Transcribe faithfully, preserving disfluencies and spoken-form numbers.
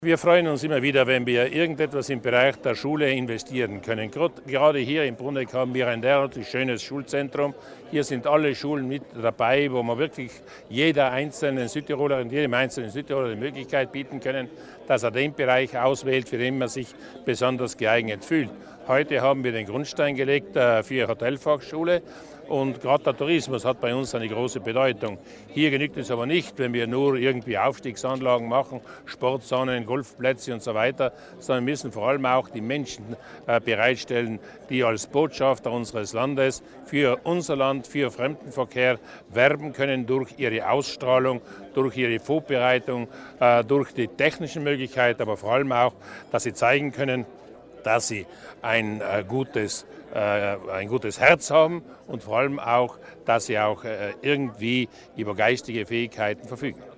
Wir freuen uns immer wieder, wenn wir irgendetwas im Bereich der Schule investieren können. Gerade hier in Bruneck haben wir ein derartig schönes Schulzentrum. Hier sind alle Schulen mit dabei, wo man wirklich jeder einzelnen Südtirolerin, jedem einzelnen Südtiroler die Möglichkeit bieten können, dass er den Bereich auswählt, für den man sich besonders geeignet fühlt. Heute haben wir den Grundstein gelegt für die Hotelfachschule. Und gerade der Tourismus hat bei uns eine große Bedeutung. Hier genügt es aber nicht, wenn wir nur irgendwie Aufstiegsanlagen machen, Sportzonen, Golfplätze und so weiter, sondern wir müssen vor allem auch die Menschen äh, bereitstellen, die als Botschafter unseres Landes für unser Land, für Fremdenverkehr werben können durch ihre Ausstrahlung, durch ihre Vorbereitung, äh, durch die technischen Möglichkeiten, aber vor allem auch, dass sie zeigen können, dass sie ein äh, gutes, äh, ein gutes Herz haben und vor allem auch, dass sie auch äh, irgendwie über geistige Fähigkeiten verfügen.